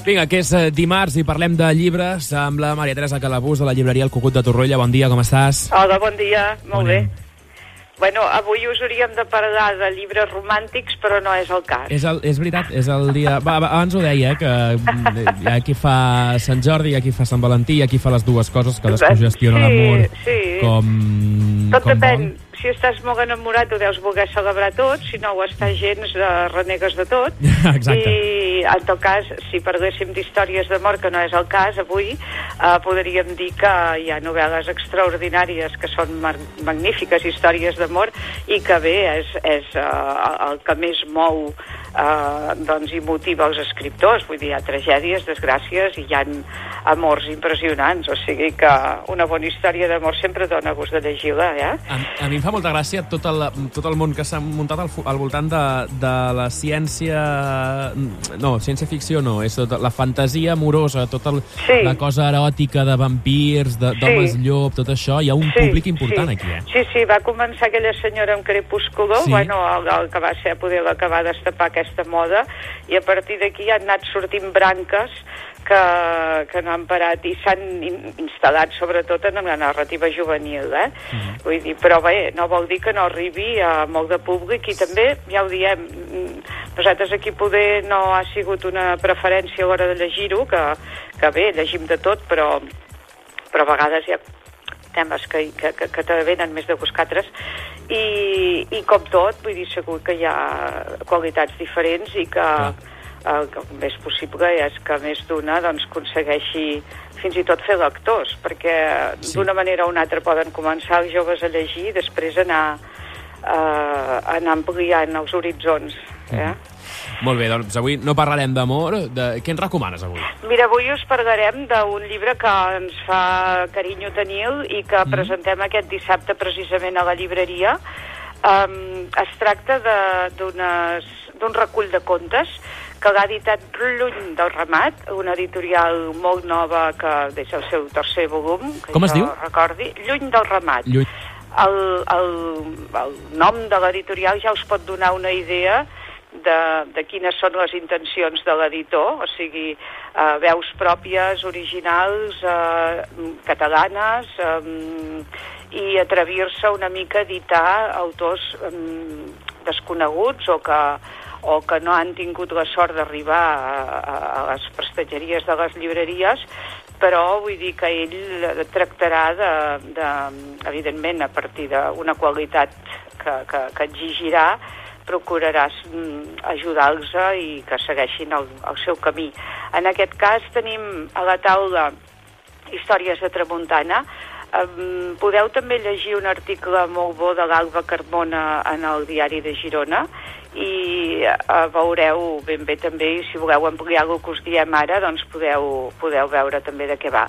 Vinga, que és dimarts i parlem de llibres amb la Maria Teresa Calabús de la llibreria El Cucut de Torroella. Bon dia, com estàs? Hola, bon dia, molt bé. Bueno, avui us hauríem de parlar de llibres romàntics, però no és el cas. És veritat, és el dia... Abans ho deia, que hi ha qui fa Sant Jordi, hi ha qui fa Sant Valentí, hi ha qui fa les dues coses, cadascú gestiona l'amor com depèn. vol. Si estàs molt enamorat ho deus voler celebrar tot, si no ho estàs gens renegues de tot. Exacte. I en tot cas, si parléssim d'històries d'amor, que no és el cas avui, podríem dir que hi ha novel·les extraordinàries que són magnífiques històries d'amor i que bé, és el que més mou doncs, i motiva els escriptors. Vull dir, hi ha tragèdies, desgràcies i hi ha amors impressionants, o sigui que una bona història d'amor sempre dona gust de llegir-la, A mi em fa molta gràcia tot el món que s'ha muntat al voltant de la ciència... No, ciència-ficció no, és tota la fantasia amorosa, tota la cosa eròtica de vampirs, d'homes llop, tot això. Hi ha un públic important aquí, Sí, va començar aquella senyora amb Crepúsculo, bueno, el que va ser poder la que va destapar aquesta moda, i a partir d'aquí han anat sortint branques que no han parat i s'han instal·lat sobretot en la narrativa juvenil, Vull dir, però bé, no vol dir que no arribi a molt de públic i també, ja ho diem, nosaltres aquí poder no ha sigut una preferència a l'hora de llegir-ho, que bé, llegim de tot, però a vegades hi ha temes que te venen més de gust que altres i com tot, vull dir, segur que hi ha qualitats diferents i que el més possible és que més d'una doncs, aconsegueixi fins i tot fer lectors, perquè d'una manera o una altra poden començar els joves a llegir i després anar ampliant els horitzons. Molt bé, doncs avui no parlarem d'amor. Què ens recomanes avui? Mira, avui us parlarem d'un llibre que ens fa carinyo tenir i que presentem aquest dissabte precisament a la llibreria. Es tracta d'un recull de contes que l'ha editat Lluny del Ramat, una editorial molt nova que des del seu tercer volum. Com es diu? Recordi, Lluny del Ramat. El nom de l'editorial ja us pot donar una idea de quines són les intencions de l'editor, o sigui, veus pròpies, originals, catalanes, i atrevir-se una mica a editar autors desconeguts o que no han tingut la sort d'arribar a les prestatgeries de les llibreries, però vull dir que ell tractarà evidentment, a partir d'una qualitat que exigirà, procuraràs ajudar-los i que segueixin el seu camí. En aquest cas tenim a la taula Històries de Tramuntana. Podeu també llegir un article molt bo de l'Alba Carmona en el Diari de Girona i veureu ben bé també, i si voleu ampliar el que us diem ara, doncs podeu veure també de què va.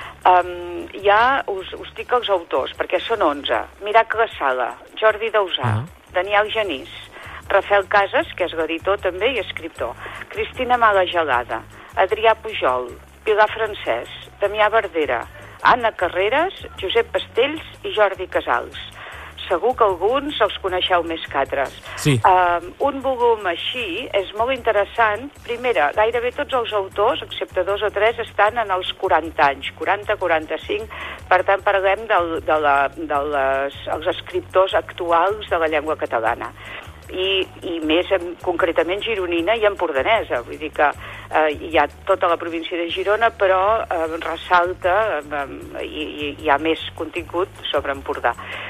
Us dic els autors, perquè són 11. Miracle Sala, Jordi Dausà, Daniel Genís, Rafael Casas, que és l'editor també i escriptor, Cristina Malagelada, Adrià Pujol, Pilar Francès, Damià Verdera, Anna Carreras, Josep Pastells i Jordi Casals. Segur que alguns els coneixeu més que altres. Sí. Un volum així és molt interessant. Primera, gairebé tots els autors, excepte 2 o 3, estan en els 40 anys, 40-45, per tant parlem dels escriptors actuals de la llengua catalana. I més concretament gironina i empordanesa, vull dir que hi ha tota la província de Girona, però ressalta i hi ha més contingut sobre Empordà.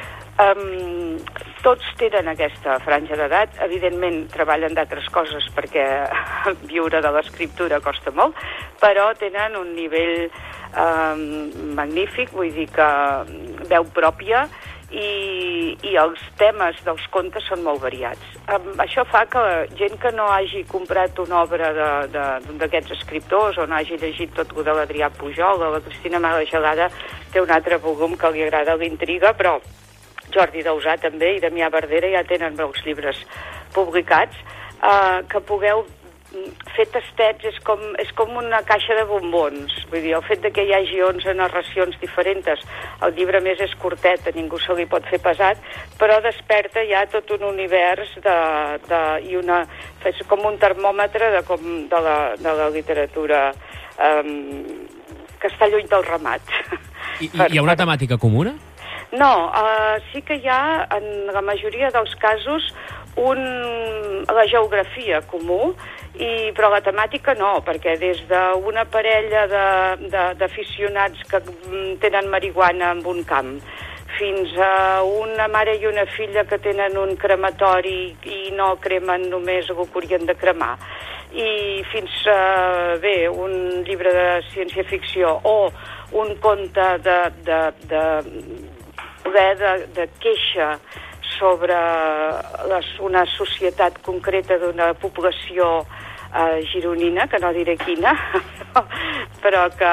Tots tenen aquesta franja d'edat, evidentment treballen d'altres coses perquè viure de l'escriptura costa molt, però tenen un nivell magnífic, vull dir que veu pròpia, i els temes dels contes són molt variats. Això fa que gent que no hagi comprat una obra d'un d'aquests escriptors o no hagi llegit tot el de l'Adrià Pujol o la Cristina Malagelada té un altre volum que li agrada l'intriga, però Jordi Dausà també i Damià Verdera ja tenen molts llibres publicats, que pugueu fer tastets és com una caixa de bombons. Vull dir, el fet de que hi hagi 11 narracions diferents, el llibre més és curtet, a ningú se li pot fer pesat, però desperta ja tot un univers és com un termòmetre de la literatura que està lluny del ramat. Hi ha una temàtica comuna? No, sí que hi ha, en la majoria dels casos, la geografia comú, però la temàtica no, perquè des d'una parella d'aficionats que tenen marihuana en un camp, fins a una mare i una filla que tenen un crematori i no cremen només el que haurien de cremar, i fins a, un llibre de ciència-ficció o un conte de queixa sobre una societat concreta d'una població gironina, que no diré quina, però que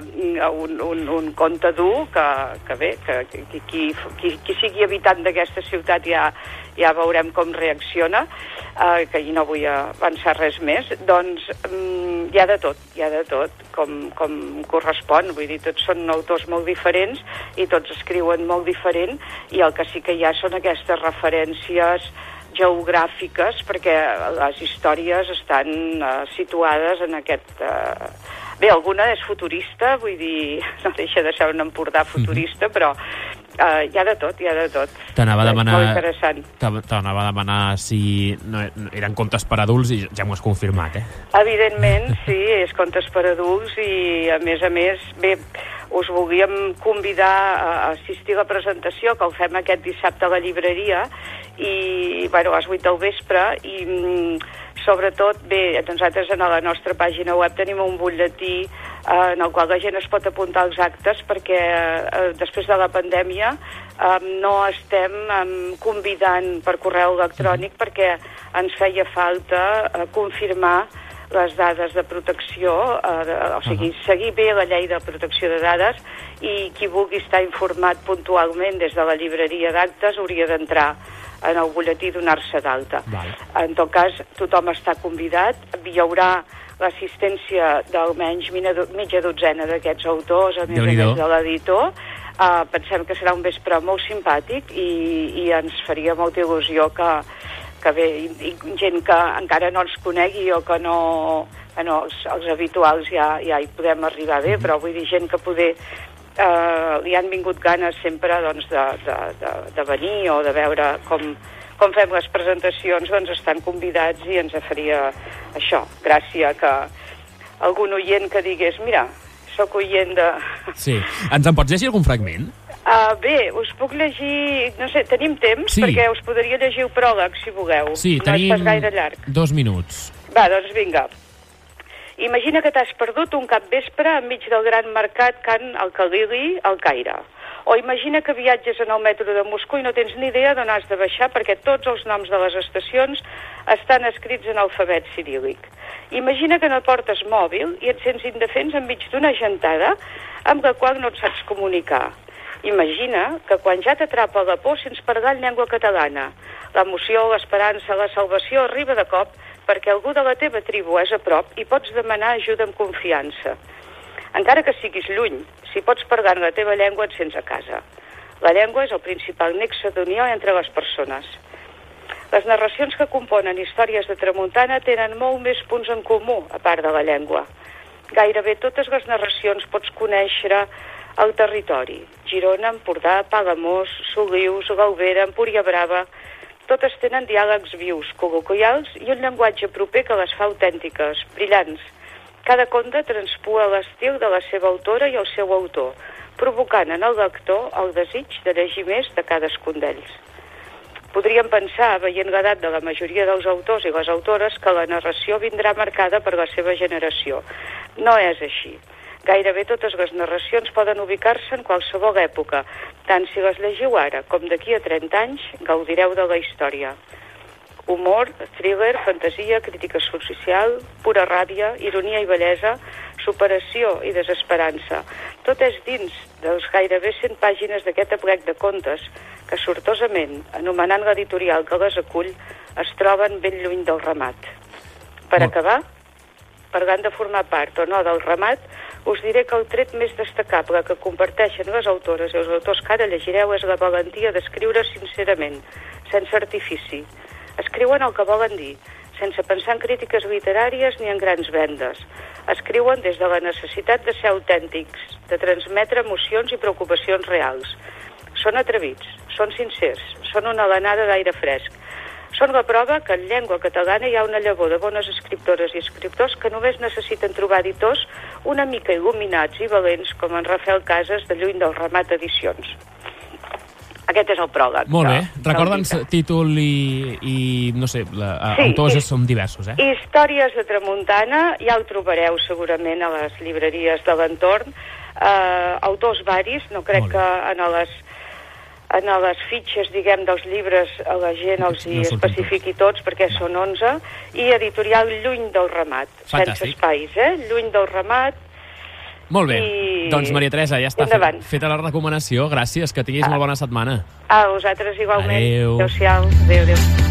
un conte dur que qui sigui habitant d'aquesta ciutat ja veurem com reacciona, que no vull avançar res més. Doncs hi ha de tot, com correspon. Vull dir, tots són autors molt diferents i tots escriuen molt diferent, i el que sí que hi ha són aquestes referències geogràfiques, perquè les històries estan situades en aquest... alguna és futurista, vull dir, no deixa de ser un Empordà futurista, però hi ha de tot. T'anava a demanar... Molt interessant. T'anava a demanar si eren contes per adults i ja m'ho has confirmat, Evidentment, sí, és contes per adults i, a més, us volíem convidar a assistir a la presentació, que el fem aquest dissabte a la llibreria, i, a les 8 del vespre, i sobretot, nosaltres a la nostra pàgina web tenim un butlletí en el qual la gent es pot apuntar als actes, perquè després de la pandèmia no estem convidant per correu electrònic, perquè ens feia falta confirmar les dades de protecció, o sigui, seguir bé la llei de protecció de dades, i qui vulgui estar informat puntualment des de la llibreria d'actes hauria d'entrar en el butlletí i donar-se d'alta. En tot cas, tothom està convidat. Hi haurà l'assistència d'almenys mitja dotzena d'aquests autors, a més de l'editor. Pensem que serà un vespre molt simpàtic i ens faria molta il·lusió que gent que encara no ens conegui o que no... els habituals ja hi podem arribar bé, però vull dir, gent que poder li han vingut ganes sempre de venir o de veure com fem les presentacions, doncs estan convidats, i ens faria això, gràcia que algun oient que digués, mira, sóc oient de... Sí. Ens en pots llegir algun fragment? Us puc llegir... No sé, tenim temps? Sí. Perquè us podria llegir el pròleg, si voleu. Sí, tenim no és pas gaire llarg. 2 minuts. Doncs vinga. Imagina que t'has perdut un capvespre enmig del gran mercat Can Al-Khalili al Caire. O imagina que viatges en el metro de Moscou i no tens ni idea d'on has de baixar, perquè tots els noms de les estacions estan escrits en alfabet ciríl·lic. Imagina que no portes mòbil i et sents indefens enmig d'una gentada amb la qual no et saps comunicar. Imagina que quan ja t'atrapa la por sents parlar en llengua catalana. L'emoció, l'esperança, la salvació arriba de cop perquè algú de la teva tribu és a prop i pots demanar ajuda amb confiança. Encara que siguis lluny, si pots parlar en la teva llengua et sents a casa. La llengua és el principal nexe d'unió entre les persones. Les narracions que componen històries de tramuntana tenen molt més punts en comú, a part de la llengua. Gairebé totes les narracions pots conèixer el territori. Girona, Empordà, Palamós, Solius, Galbera, Empúria Brava... Totes tenen diàlegs vius, col·loquials i un llenguatge proper que les fa autèntiques, brillants. Cada conte transpua l'estil de la seva autora i el seu autor, provocant en el lector el desig de llegir més de cadascun d'ells. Podríem pensar, veient l'edat de la majoria dels autors i les autores, que la narració vindrà marcada per la seva generació. No és així. Gairebé totes les narracions poden ubicar-se en qualsevol època. Tant si les llegiu ara com d'aquí a 30 anys, gaudireu de la història. Humor, thriller, fantasia, crítica social, pura ràbia, ironia i bellesa, superació i desesperança. Tot és dins dels gairebé 100 pàgines d'aquest aplec de contes que, sortosament, anomenant l'editorial que les acull, es troben ben lluny del ramat. Per acabar, parlant de formar part o no del ramat, us diré que el tret més destacable que comparteixen les autores i els autors que ara llegireu és la valentia d'escriure sincerament, sense artifici. Escriuen el que volen dir, sense pensar en crítiques literàries ni en grans vendes. Escriuen des de la necessitat de ser autèntics, de transmetre emocions i preocupacions reals. Són atrevits, són sincers, són una alenada d'aire fresc. Són la prova que en llengua catalana hi ha una llavor de bones escriptores i escriptors que només necessiten trobar editors una mica il·luminats i valents com en Rafael Casas de Lluny del Ramat Edicions. Aquest és el pròleg. Molt bé. Recorda'ns títol i no sé, autors són diversos, eh? Històries de Tramuntana, ja ho trobareu segurament a les llibreries de l'entorn. Autors varis, no crec que en les fitxes, diguem, dels llibres a la gent els hi especifiqui tots, perquè són 11, i editorial Lluny del Ramat. Fantàstic. Sense espais, Lluny del Ramat. Molt bé. Doncs, Maria Teresa, ja està feta la recomanació. Gràcies, que tinguis molt bona setmana. A vosaltres igualment. Adéu. Adéu-siau. Adéu, adéu.